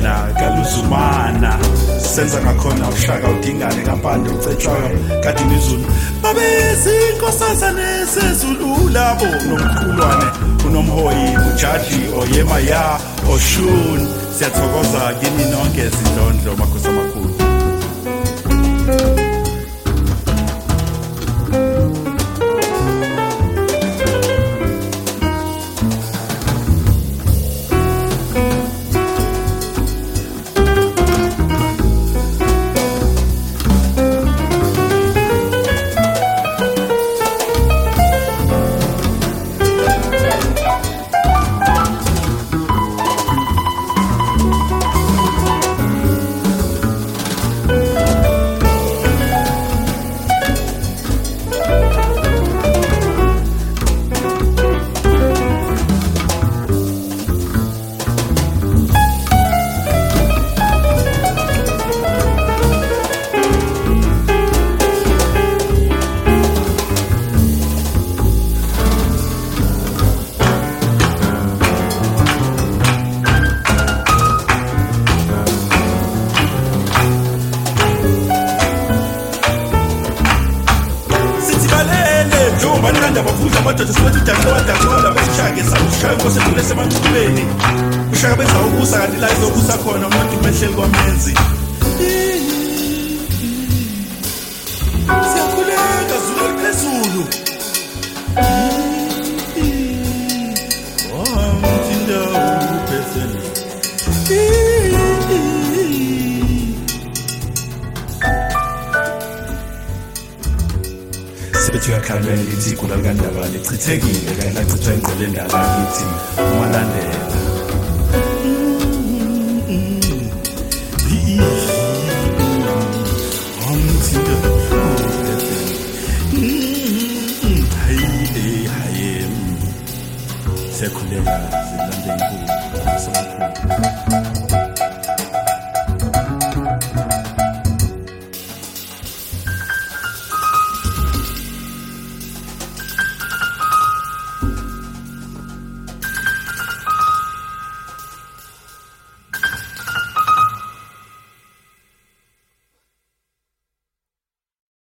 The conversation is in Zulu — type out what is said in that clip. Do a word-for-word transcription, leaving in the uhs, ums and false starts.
wena kaluzumana senza ngakhona ushaka udingane kampande ucetshwayo kade nizulu babezinkosazane sezulu labo nomkhulwane unomhoyi ujaji oyema ya oshun siyathokoza kini nonke izindondlo makhosi amakhulu. Bananda bafuza amadoda siwathi udakola dakola besishake sawushaya kose kule semanqubeni ushaka benza ukusa kanti la izokusa khona umuntu mehleli kwamenzi siyakhuleka zulu phezulu oh mthinda uphezulu Sebethi yakhalweni lithi igula likandaba lichithekile kanti lachithwa engqoleni yalakithi umalandela Omthinda hayi hayi sekhuleka